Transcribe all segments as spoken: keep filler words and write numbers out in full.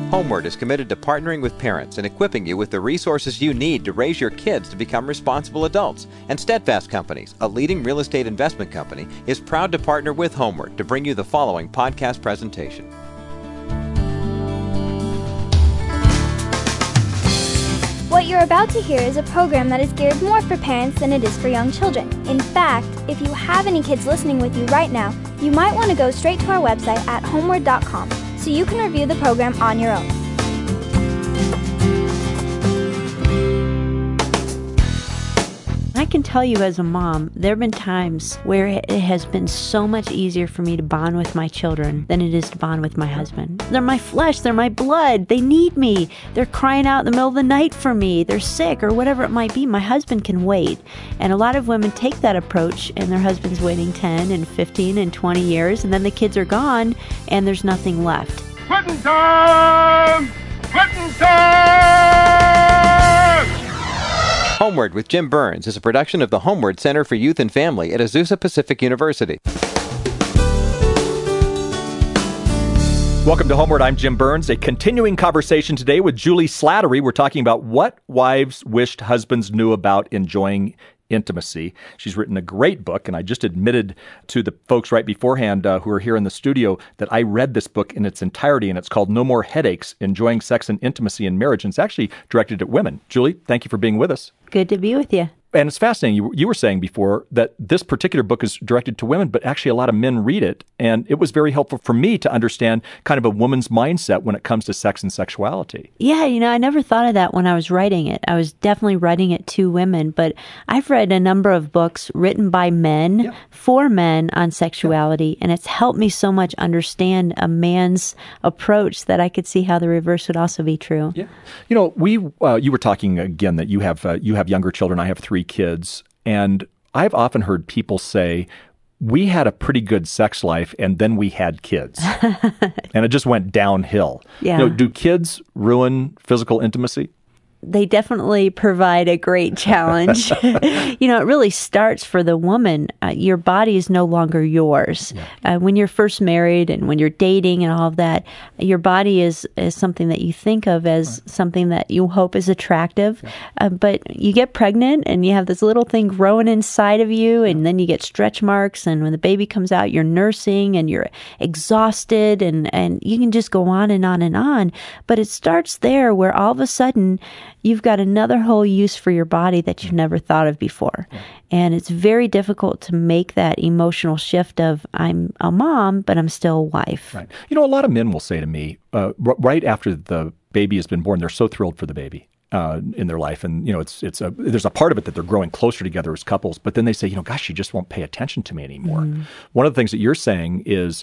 Homeward is committed to partnering with parents and equipping you with the resources you need to raise your kids to become responsible adults. And Steadfast Companies, a leading real estate investment company, is proud to partner with Homeward to bring you the following podcast presentation. What you're about to hear is a program that is geared more for parents than it is for young children. In fact, if you have any kids listening with you right now, you might want to go straight to our website at homeward dot com so you can review the program on your own. I can tell you as a mom, there have been times where it has been so much easier for me to bond with my children than it is to bond with my husband. They're my flesh, they're my blood, they need me, they're crying out in the middle of the night for me, they're sick or whatever it might be. My husband can wait. And a lot of women take that approach and their husband's waiting ten and fifteen and twenty years and then the kids are gone and there's nothing left. Quitting time! Quitting time! Homeward with Jim Burns is a production of the Homeward Center for Youth and Family at Azusa Pacific University. Welcome to Homeward. I'm Jim Burns. A continuing conversation today with Julie Slattery. We're talking about what wives wished husbands knew about enjoying intimacy. She's written a great book, and I just admitted to the folks right beforehand uh, who are here in the studio that I read this book in its entirety, and it's called No More Headaches, Enjoying Sex and Intimacy in Marriage, and it's actually directed at women. Julie, thank you for being with us. Good to be with you. And it's fascinating. You, you were saying before that this particular book is directed to women, but actually a lot of men read it. And it was very helpful for me to understand kind of a woman's mindset when it comes to sex and sexuality. Yeah, you know, I never thought of that when I was writing it. I was definitely writing it to women, but I've read a number of books written by men yeah. for men on sexuality, yeah. and it's helped me so much understand a man's approach that I could see how the reverse would also be true. Yeah, you know, we uh, you were talking again that you have uh, you have younger children. I have three kids, and I've often heard people say, we had a pretty good sex life and then we had kids and it just went downhill. Yeah. You know, do kids ruin physical intimacy? They definitely provide a great challenge. You know, it really starts for the woman. Uh, your body is no longer yours. Yeah. Uh, when you're first married and when you're dating and all of that, your body is, is something that you think of as right. something that you hope is attractive. Yeah. Uh, but you get pregnant and you have this little thing growing inside of you, and yeah. then you get stretch marks. And when the baby comes out, you're nursing and you're exhausted, and, and you can just go on and on and on. But it starts there where all of a sudden, you've got another whole use for your body that you've never thought of before. Yeah. And it's very difficult to make that emotional shift of, I'm a mom, but I'm still a wife. Right. You know, a lot of men will say to me, uh, r- right after the baby has been born, they're so thrilled for the baby uh, in their life. And, you know, it's it's a, there's a part of it that they're growing closer together as couples. But then they say, you know, gosh, she just won't pay attention to me anymore. Mm. One of the things that you're saying is,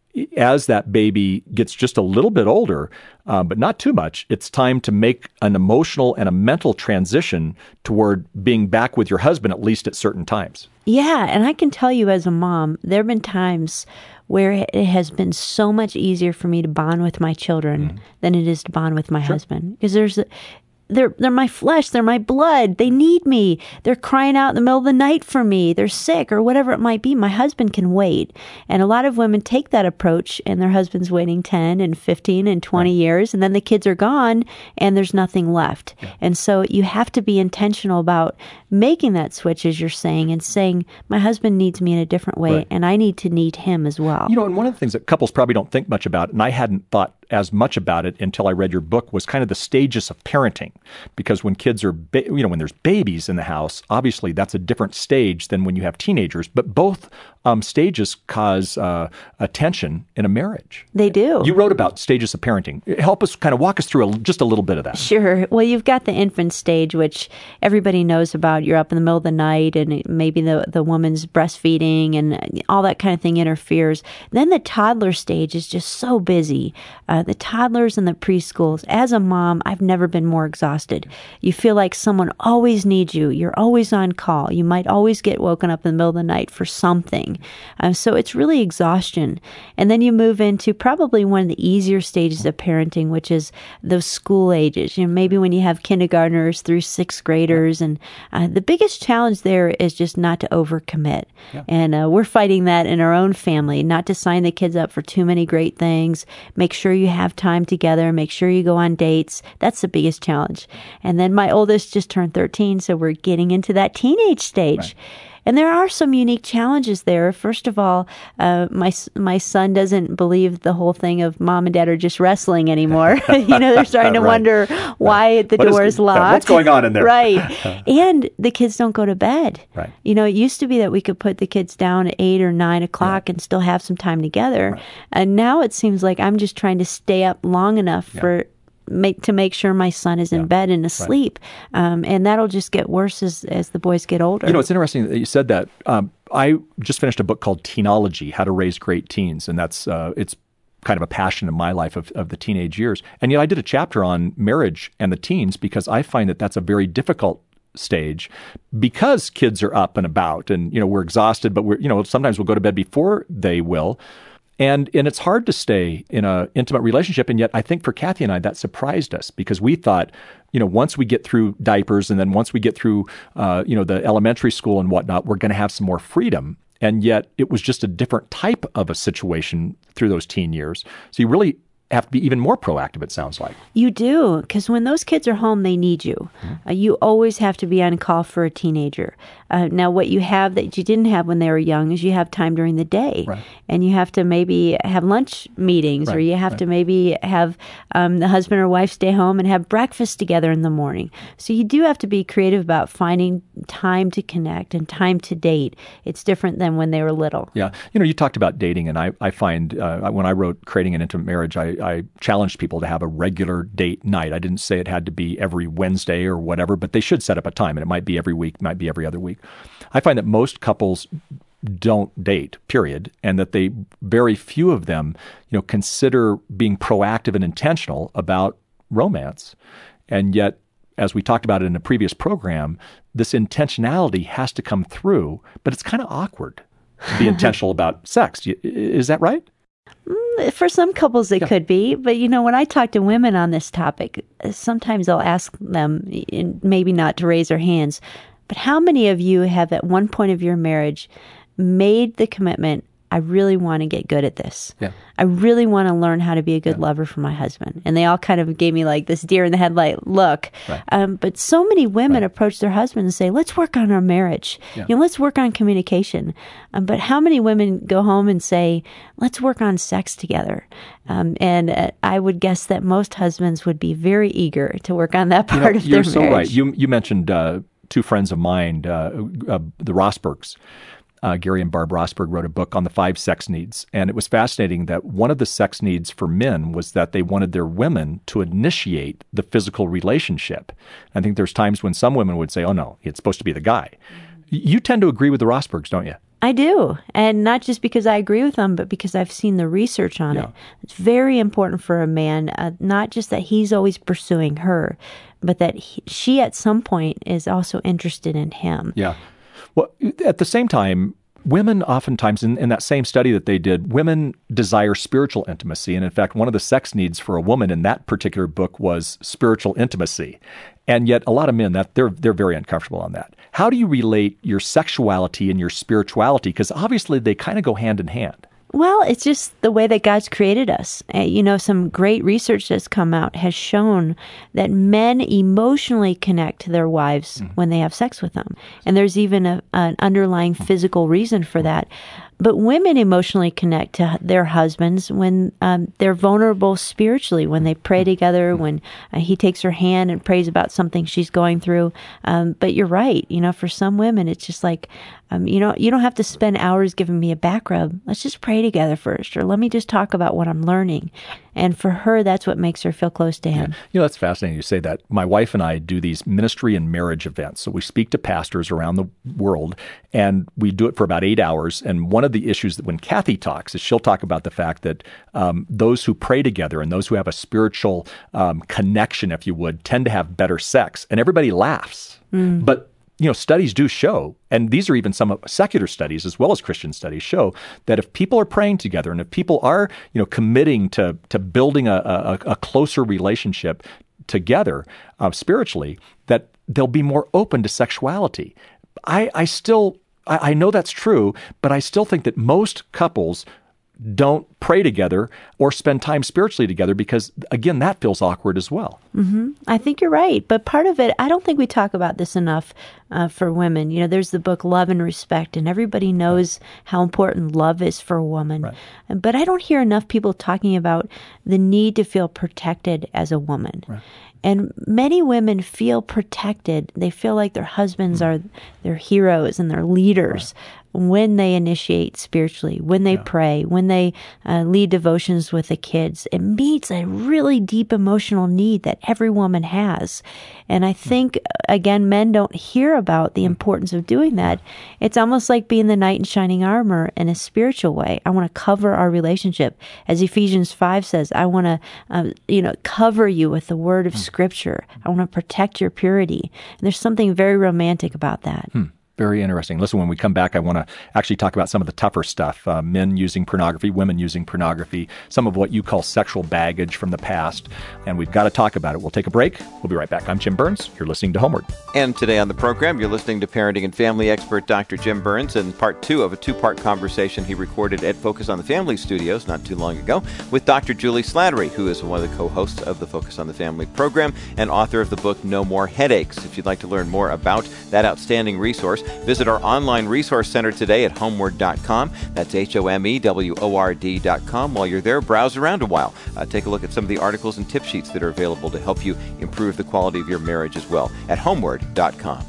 as that baby gets just a little bit older, uh, but not too much, it's time to make an emotional and a mental transition toward being back with your husband, at least at certain times. Yeah, and I can tell you as a mom, there have been times where it has been so much easier for me to bond with my children mm-hmm. than it is to bond with my sure. husband. Because there's a, They're they're my flesh, they're my blood, they need me, they're crying out in the middle of the night for me, they're sick or whatever it might be. My husband can wait. And a lot of women take that approach and their husband's waiting ten and fifteen and twenty right. years, and then the kids are gone and there's nothing left. Yeah. And so you have to be intentional about making that switch, as you're saying, and saying, my husband needs me in a different way right. and I need to need him as well. You know, and one of the things that couples probably don't think much about, and I hadn't thought as much about it until I read your book, was kind of the stages of parenting. Because when kids are, ba- you know, when there's babies in the house, obviously that's a different stage than when you have teenagers. But both um, stages cause uh, a tension in a marriage. They do. You wrote about stages of parenting. Help us kind of walk us through a, just a little bit of that. Sure. Well, you've got the infant stage, which everybody knows about. You're up in the middle of the night and maybe the, the woman's breastfeeding and all that kind of thing interferes. Then the toddler stage is just so busy. Uh, the toddlers and the preschools. As a mom, I've never been more exhausted. You feel like someone always needs you. You're always on call. You might always get woken up in the middle of the night for something. everything. Um, so it's really exhaustion. And then you move into probably one of the easier stages of parenting, which is those school ages. You know, maybe when you have kindergartners through sixth graders. And uh, the biggest challenge there is just not to overcommit. Yeah. And uh, we're fighting that in our own family, not to sign the kids up for too many great things. Make sure you have time together. Make sure you go on dates. That's the biggest challenge. And then my oldest just turned thirteen, so we're getting into that teenage stage. Right. And there are some unique challenges there. First of all, uh, my my son doesn't believe the whole thing of mom and dad are just wrestling anymore. you know, they're starting to right. wonder why right. the what door is, is locked. What's going on in there? Right. And the kids don't go to bed. Right. You know, it used to be that we could put the kids down at eight or nine o'clock yeah. and still have some time together. Right. And now it seems like I'm just trying to stay up long enough yeah. for Make to make sure my son is in yeah. bed and asleep, right. um, and that'll just get worse as as the boys get older. You know, it's interesting that you said that. Um, I just finished a book called Teenology: How to Raise Great Teens, and that's uh, it's kind of a passion in my life of, of the teenage years. And yet, I did a chapter on marriage and the teens because I find that that's a very difficult stage because kids are up and about, and you know we're exhausted, but we're you know sometimes we'll go to bed before they will. And and it's hard to stay in an intimate relationship. And yet I think for Kathy and I, that surprised us because we thought, you know, once we get through diapers and then once we get through, uh, you know, the elementary school and whatnot, we're going to have some more freedom. And yet it was just a different type of a situation through those teen years. So you really have to be even more proactive, it sounds like. You do, because when those kids are home, they need you. Mm-hmm. Uh, you always have to be on call for a teenager. Uh, now, what you have that you didn't have when they were young is you have time during the day. Right. And you have to maybe have lunch meetings right. or you have right. to maybe have um, the husband or wife stay home and have breakfast together in the morning. So you do have to be creative about finding time to connect and time to date. It's different than when they were little. Yeah. You know, you talked about dating, and I, I find uh, when I wrote Creating an Intimate Marriage, I, I challenged people to have a regular date night. I didn't say it had to be every Wednesday or whatever, but they should set up a time, and it might be every week, might be every other week. I find that most couples don't date, period, and that they very few of them, you know, consider being proactive and intentional about romance. And yet, as we talked about it in a previous program, this intentionality has to come through, but it's kind of awkward to be intentional about sex. Is that right? For some couples, it yeah. could be. But, you know, when I talk to women on this topic, sometimes I'll ask them, maybe not to raise their hands, but how many of you have at one point of your marriage made the commitment, I really want to get good at this. Yeah. I really want to learn how to be a good yeah. lover for my husband. And they all kind of gave me like this deer in the headlight look. Right. Um, but so many women right. approach their husband and say, let's work on our marriage. Yeah. You know, let's work on communication. Um, but how many women go home and say, let's work on sex together? Um, and uh, I would guess that most husbands would be very eager to work on that part you know, of their you're so marriage. Right. You, you mentioned uh, two friends of mine, uh, uh, the Rosbergs. Uh, Gary and Barb Rosberg wrote a book on the five sex needs. And it was fascinating that one of the sex needs for men was that they wanted their women to initiate the physical relationship. I think there's times when some women would say, oh, no, it's supposed to be the guy. You tend to agree with the Rosbergs, don't you? I do. And not just because I agree with them, but because I've seen the research on yeah. it. It's very important for a man, uh, not just that he's always pursuing her, but that he, she at some point is also interested in him. Yeah. Well, at the same time, women oftentimes, in, in that same study that they did, women desire spiritual intimacy. And in fact, one of the sex needs for a woman in that particular book was spiritual intimacy. And yet a lot of men, that they're they're very uncomfortable on that. How do you relate your sexuality and your spirituality? Because obviously they kind of go hand in hand. Well, it's just the way that God's created us. Uh, you know, some great research that's come out has shown that men emotionally connect to their wives mm-hmm. when they have sex with them. And there's even a, an underlying physical reason for that. But women emotionally connect to their husbands when um, they're vulnerable spiritually, when they pray together, when uh, he takes her hand and prays about something she's going through. Um, but you're right. You know, for some women, it's just like, um, you know, you don't have to spend hours giving me a back rub. Let's just pray together first, or let me just talk about what I'm learning. And for her, that's what makes her feel close to him. Yeah. You know, that's fascinating you say that. My wife and I do these ministry and marriage events. So we speak to pastors around the world, and we do it for about eight hours. And one of the issues that when Kathy talks is she'll talk about the fact that um, those who pray together and those who have a spiritual um, connection, if you would, tend to have better sex. And everybody laughs. Mm. But you know, studies do show, and these are even some secular studies as well as Christian studies show, that if people are praying together and if people are, you know, committing to to building a, a, a closer relationship together uh, spiritually, that they'll be more open to sexuality. I, I still, I, I know that's true, but I still think that most couples don't pray together or spend time spiritually together because, again, that feels awkward as well. Mm-hmm. I think you're right. But part of it, I don't think we talk about this enough uh, for women. You know, there's the book Love and Respect, and everybody knows right. how important love is for a woman. Right. But I don't hear enough people talking about the need to feel protected as a woman. Right. And many women feel protected. They feel like their husbands mm. are their heroes and their leaders right. when they initiate spiritually, when they yeah. pray, when they uh, lead devotions with the kids. It meets a really deep emotional need that every woman has. And I think, again, men don't hear about the importance of doing that. It's almost like being the knight in shining armor in a spiritual way. I want to cover our relationship. As Ephesians five says, I want to, uh, you know, cover you with the word of Scripture. I want to protect your purity. And there's something very romantic about that. Hmm. Very interesting. Listen, when we come back, I want to actually talk about some of the tougher stuff. Uh, men using pornography, women using pornography, some of what you call sexual baggage from the past. And we've got to talk about it. We'll take a break. We'll be right back. I'm Jim Burns. You're listening to Homeward. And today on the program, you're listening to parenting and family expert Doctor Jim Burns in part two of a two-part conversation he recorded at Focus on the Family Studios not too long ago with Doctor Julie Slattery, who is one of the co-hosts of the Focus on the Family program and author of the book No More Headaches. If you'd like to learn more about that outstanding resource, visit our online resource center today at homeward dot com. That's H O M E W O R D dot com. While you're there, browse around a while. Uh, take a look at some of the articles and tip sheets that are available to help you improve the quality of your marriage as well at homeward dot com.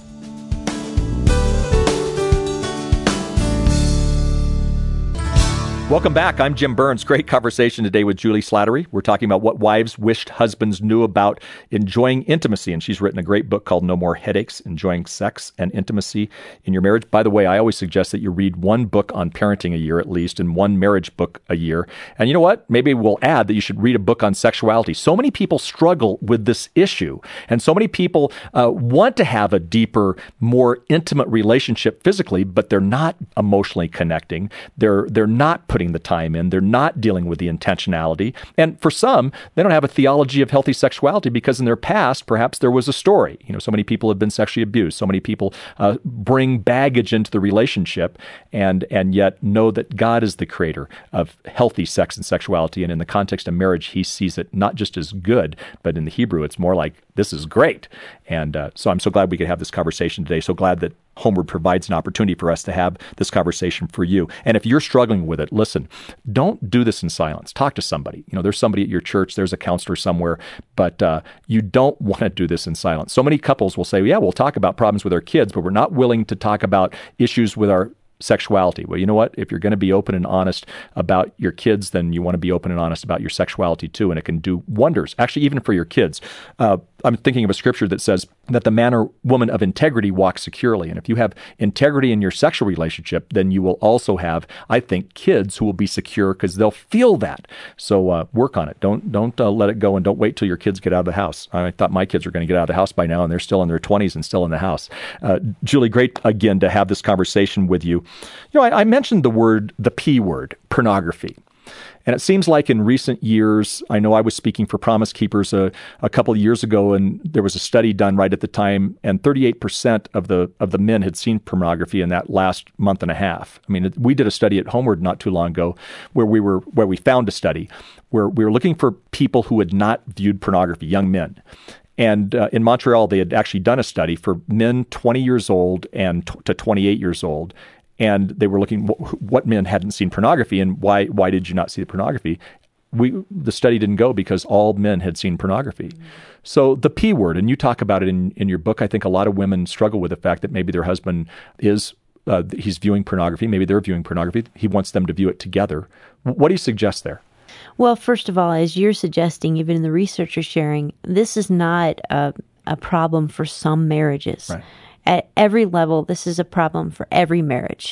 Welcome back. I'm Jim Burns. Great conversation today with Julie Slattery. We're talking about what wives wished husbands knew about enjoying intimacy. And she's written a great book called No More Headaches, Enjoying Sex and Intimacy in Your Marriage. By the way, I always suggest that you read one book on parenting a year at least and one marriage book a year. And you know what? Maybe we'll add that you should read a book on sexuality. So many people struggle with this issue. And so many people uh, want to have a deeper, more intimate relationship physically, but they're not emotionally connecting. They're, they're not putting the time in. They're not dealing with the intentionality. And for some, they don't have a theology of healthy sexuality because in their past, perhaps there was a story. You know, so many people have been sexually abused. So many people uh, bring baggage into the relationship and, and yet know that God is the creator of healthy sex and sexuality. And in the context of marriage, he sees it not just as good, but in the Hebrew, it's more like, this is great. And uh, so I'm so glad we could have this conversation today. So glad that Homeward provides an opportunity for us to have this conversation for you. And if you're struggling with it, listen, don't do this in silence. Talk to somebody. You know, there's somebody at your church, there's a counselor somewhere, but uh, you don't want to do this in silence. So many couples will say, yeah, we'll talk about problems with our kids, but we're not willing to talk about issues with our sexuality. Well, you know what? If you're going to be open and honest about your kids, then you want to be open and honest about your sexuality too, and it can do wonders, actually, even for your kids. Uh, I'm thinking of a scripture that says that the man or woman of integrity walks securely. And if you have integrity in your sexual relationship, then you will also have, I think, kids who will be secure because they'll feel that. So uh, work on it. Don't don't uh, let it go, and don't wait till your kids get out of the house. I thought my kids were going to get out of the house by now, and they're still in their twenties and still in the house. Uh, Julie, great again to have this conversation with you. You know, I, I mentioned the word, the P word, pornography. And it seems like in recent years, I know I was speaking for Promise Keepers a, a couple of years ago, and there was a study done right at the time, and thirty-eight percent of the of the men had seen pornography in that last month and a half. I mean, we did a study at Homeward not too long ago where we were where we found a study where we were looking for people who had not viewed pornography, young men. And uh, in Montreal, they had actually done a study for men twenty years old and t- to twenty-eight years old. And they were looking what, what men hadn't seen pornography and why why did you not see the pornography? We the study didn't go because all men had seen pornography. Mm-hmm. So the P word, and you talk about it in, in your book, I think a lot of women struggle with the fact that maybe their husband is, uh, he's viewing pornography, maybe they're viewing pornography, he wants them to view it together. What do you suggest there? Well, first of all, as you're suggesting, even in the research you're sharing, this is not a, a problem for some marriages. Right. At every level, this is a problem for every marriage.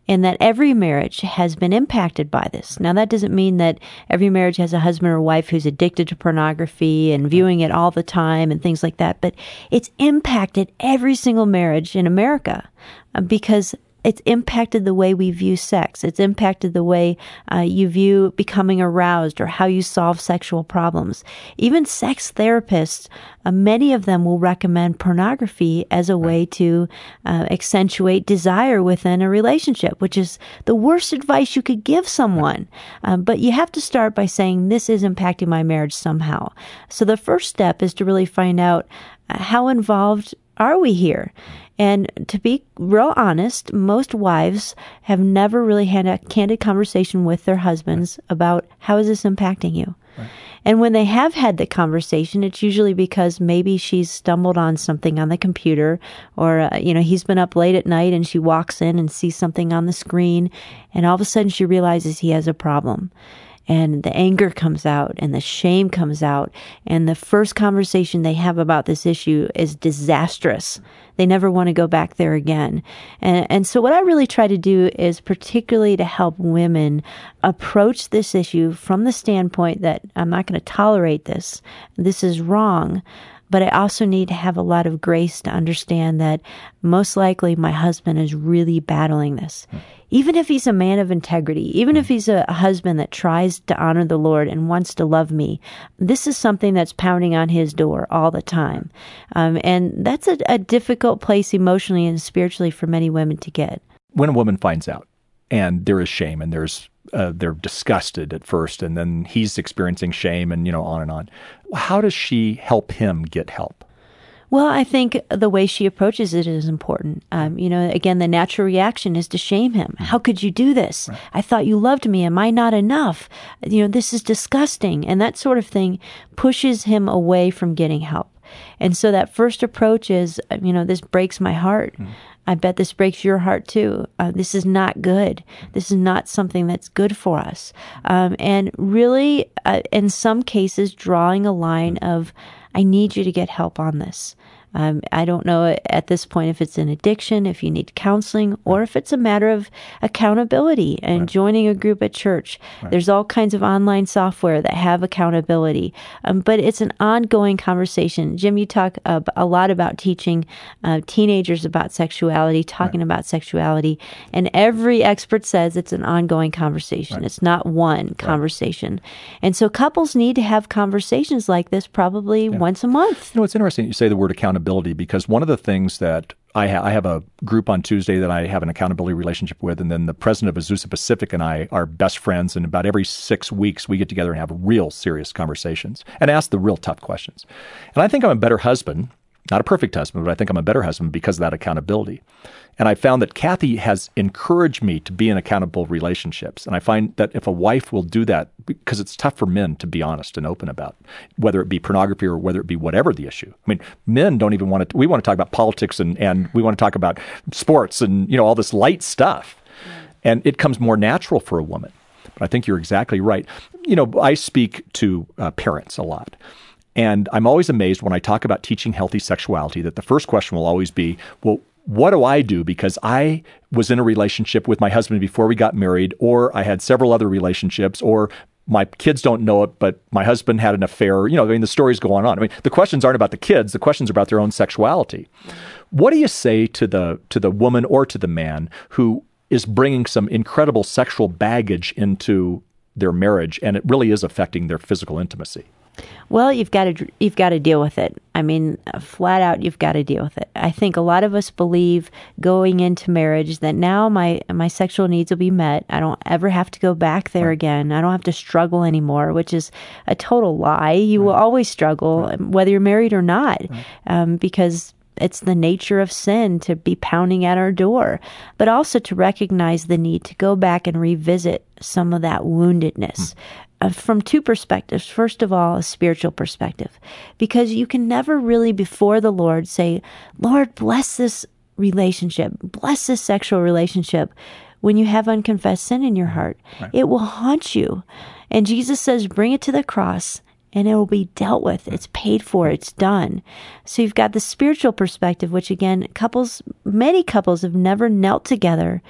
and that every marriage has been impacted by this. Now, that doesn't mean that every marriage has a husband or wife who's addicted to pornography and viewing it all the time and things like that, but it's impacted every single marriage in America uh, because it's impacted the way we view sex. It's impacted the way uh, you view becoming aroused or how you solve sexual problems. Even sex therapists, uh, many of them will recommend pornography as a way to uh, accentuate desire within a relationship, which is the worst advice you could give someone. Um, but you have to start by saying, this is impacting my marriage somehow. So the first step is to really find out uh, how involved are we here? And to be real honest, most wives have never really had a candid conversation with their husbands right. about how is this impacting you? Right. And when they have had the conversation, it's usually because maybe she's stumbled on something on the computer or, uh, you know, he's been up late at night and she walks in and sees something on the screen and all of a sudden she realizes he has a problem. And the anger comes out and the shame comes out. And the first conversation they have about this issue is disastrous. They never want to go back there again. And, and so what I really try to do is particularly to help women approach this issue from the standpoint that I'm not going to tolerate this. This is wrong. But I also need to have a lot of grace to understand that most likely my husband is really battling this. Even if he's a man of integrity, even if he's a husband that tries to honor the Lord and wants to love me, this is something that's pounding on his door all the time. Um, and that's a, a difficult place emotionally and spiritually for many women to get. When a woman finds out and there is shame and there's uh, they're disgusted at first and then he's experiencing shame and, you know, on and on, how does she help him get help? Well, I think the way she approaches it is important. Um, you know, again, the natural reaction is to shame him. How could you do this? Right. I thought you loved me. Am I not enough? You know, this is disgusting. And that sort of thing pushes him away from getting help. And so that first approach is, you know, this breaks my heart. Mm. I bet this breaks your heart too. Uh, this is not good. This is not something that's good for us. Um, and really, uh, in some cases, drawing a line of, I need you to get help on this. Um, I don't know at this point if it's an addiction, if you need counseling, or right. if it's a matter of accountability and right. joining a group at church. Right. There's all kinds of online software that have accountability, um, but it's an ongoing conversation. Jim, you talk uh, a lot about teaching uh, teenagers about sexuality, talking right. about sexuality, and every expert says it's an ongoing conversation. Right. It's not one right. conversation. And so couples need to have conversations like this probably yeah. once a month. You know, it's interesting you say the word accountability. Because one of the things that I, ha- I have a group on Tuesday that I have an accountability relationship with, and then the president of Azusa Pacific and I are best friends, and about every six weeks we get together and have real serious conversations and ask the real tough questions. And I think I'm a better husband, not a perfect husband, but I think I'm a better husband because of that accountability. And I found that Kathy has encouraged me to be in accountable relationships. And I find that if a wife will do that, because it's tough for men to be honest and open about, whether it be pornography or whether it be whatever the issue. I mean, men don't even want to, we want to talk about politics and, and we want to talk about sports and, you know, all this light stuff. Mm. And it comes more natural for a woman. But I think you're exactly right. You know, I speak to uh, parents a lot. And I'm always amazed when I talk about teaching healthy sexuality that the first question will always be, well, what do I do? Because I was in a relationship with my husband before we got married, or I had several other relationships, or my kids don't know it, but my husband had an affair. You know, I mean, the stories go on and on. I mean, the questions aren't about the kids. The questions are about their own sexuality. What do you say to the to the woman or to the man who is bringing some incredible sexual baggage into their marriage, and it really is affecting their physical intimacy? Well, you've got to you've got to deal with it. I mean, flat out, you've got to deal with it. I think a lot of us believe going into marriage that now my my sexual needs will be met. I don't ever have to go back there right. again. I don't have to struggle anymore, which is a total lie. You right. will always struggle, right. whether you're married or not, right. um, because it's the nature of sin to be pounding at our door, but also to recognize the need to go back and revisit some of that woundedness. Hmm. Uh, from two perspectives. First of all, a spiritual perspective, because you can never really before the Lord say, Lord, bless this relationship, bless this sexual relationship when you have unconfessed sin in your heart. Right. It will haunt you. And Jesus says, bring it to the cross and it will be dealt with. It's paid for. It's done. So you've got the spiritual perspective, which again, couples, many couples have never knelt together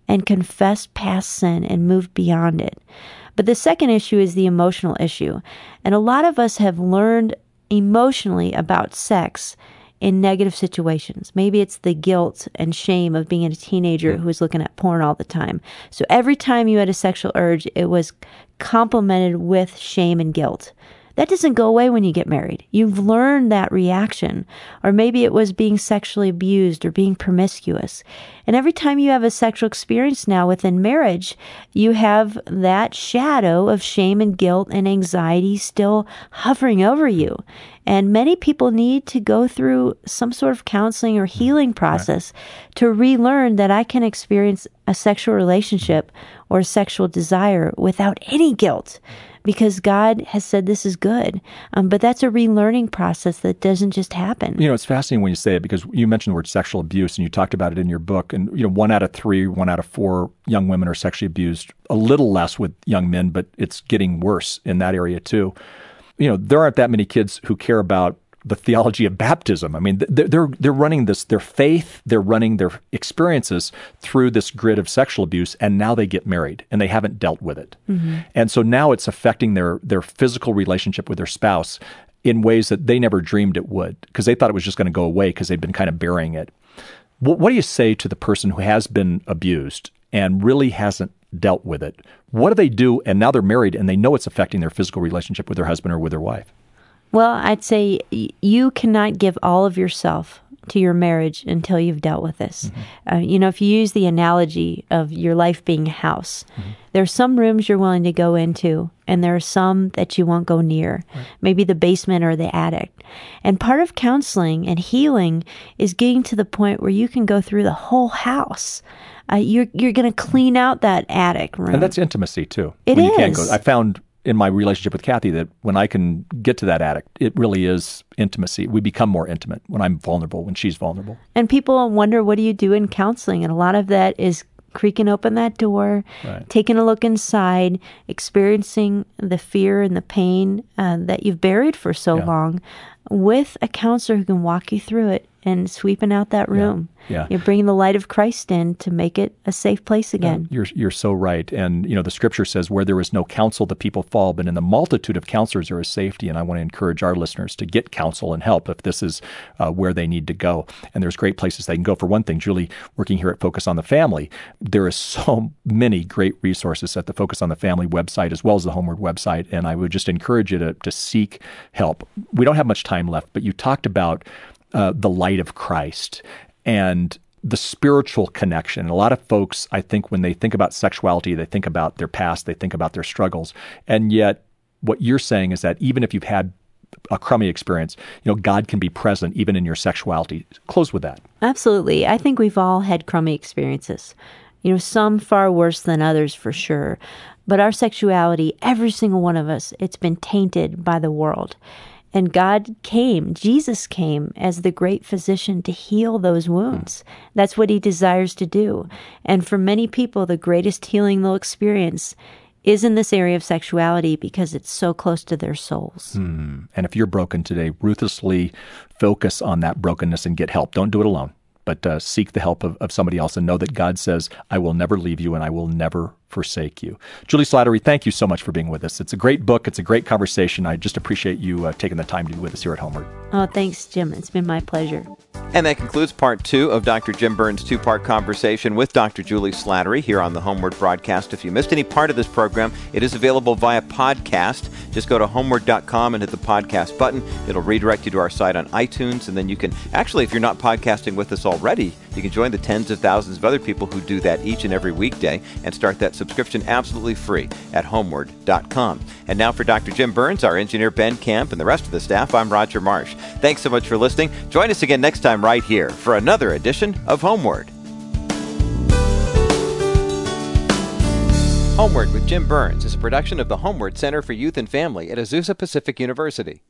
and confessed past sin and moved beyond it. But the second issue is the emotional issue. And a lot of us have learned emotionally about sex in negative situations. Maybe it's the guilt and shame of being a teenager who was looking at porn all the time. So every time you had a sexual urge, it was complemented with shame and guilt. That doesn't go away when you get married. You've learned that reaction. Or maybe it was being sexually abused or being promiscuous. And every time you have a sexual experience now within marriage, you have that shadow of shame and guilt and anxiety still hovering over you. And many people need to go through some sort of counseling or healing process right. to relearn that I can experience a sexual relationship or a sexual desire without any guilt, because God has said this is good. Um, but that's a relearning process that doesn't just happen. You know, it's fascinating when you say it, because you mentioned the word sexual abuse and you talked about it in your book. And, you know, one out of three, one out of four young women are sexually abused, a little less with young men, but it's getting worse in that area too. You know, there aren't that many kids who care about the theology of baptism. I mean, they're, they're they're running this, their faith, they're running their experiences through this grid of sexual abuse, and now they get married, and they haven't dealt with it. Mm-hmm. And so now it's affecting their their physical relationship with their spouse in ways that they never dreamed it would, because they thought it was just going to go away because they've been kind of burying it. What, what do you say to the person who has been abused and really hasn't dealt with it? What do they do? And now they're married, and they know it's affecting their physical relationship with their husband or with their wife. Well, I'd say you cannot give all of yourself to your marriage until you've dealt with this. Mm-hmm. Uh, you know, if you use the analogy of your life being a house, mm-hmm. there are some rooms you're willing to go into, and there are some that you won't go near, right. maybe the basement or the attic. And part of counseling and healing is getting to the point where you can go through the whole house. Uh, you're you're going to clean out that attic room. And that's intimacy, too. It when is. You can't go. I found in my relationship with Kathy that when I can get to that attic, it really is intimacy. We become more intimate when I'm vulnerable, when she's vulnerable. And people wonder, what do you do in counseling? And a lot of that is creaking open that door, right. taking a look inside, experiencing the fear and the pain uh, that you've buried for so yeah. long with a counselor who can walk you through it and sweeping out that room. Yeah. Yeah. You're bringing the light of Christ in to make it a safe place again. Yeah, you're you're so right. And, you know, the scripture says, where there is no counsel, the people fall, but in the multitude of counselors there is safety. And I want to encourage our listeners to get counsel and help if this is uh, where they need to go. And there's great places they can go. For one thing, Julie, working here at Focus on the Family, there is so many great resources at the Focus on the Family website as well as the Homeward website. And I would just encourage you to, to seek help. We don't have much time left, but you talked about Uh, the light of Christ and the spiritual connection. And a lot of folks, I think, when they think about sexuality, they think about their past, they think about their struggles. And yet what you're saying is that even if you've had a crummy experience, you know, God can be present even in your sexuality. Close with that. Absolutely. I think we've all had crummy experiences. You know, some far worse than others for sure. But our sexuality, every single one of us, it's been tainted by the world. And God came, Jesus came as the great physician to heal those wounds. That's what he desires to do. And for many people, the greatest healing they'll experience is in this area of sexuality because it's so close to their souls. Hmm. And if you're broken today, ruthlessly focus on that brokenness and get help. Don't do it alone, but uh, seek the help of, of somebody else and know that God says, I will never leave you and I will never forsake you. Julie Slattery, thank you so much for being with us. It's a great book. It's a great conversation. I just appreciate you uh, taking the time to be with us here at Homeward. Oh, thanks, Jim. It's been my pleasure. And that concludes part two of Doctor Jim Burns' two-part conversation with Doctor Julie Slattery here on the Homeward broadcast. If you missed any part of this program, it is available via podcast. Just go to homeward dot com and hit the podcast button. It'll redirect you to our site on iTunes, and then you can, actually, if you're not podcasting with us already, you can join the tens of thousands of other people who do that each and every weekday and start that subscription absolutely free at homeward dot com. And now for Doctor Jim Burns, our engineer Ben Camp, and the rest of the staff, I'm Roger Marsh. Thanks so much for listening. Join us again next time right here for another edition of Homeward. Homeward with Jim Burns is a production of the Homeward Center for Youth and Family at Azusa Pacific University.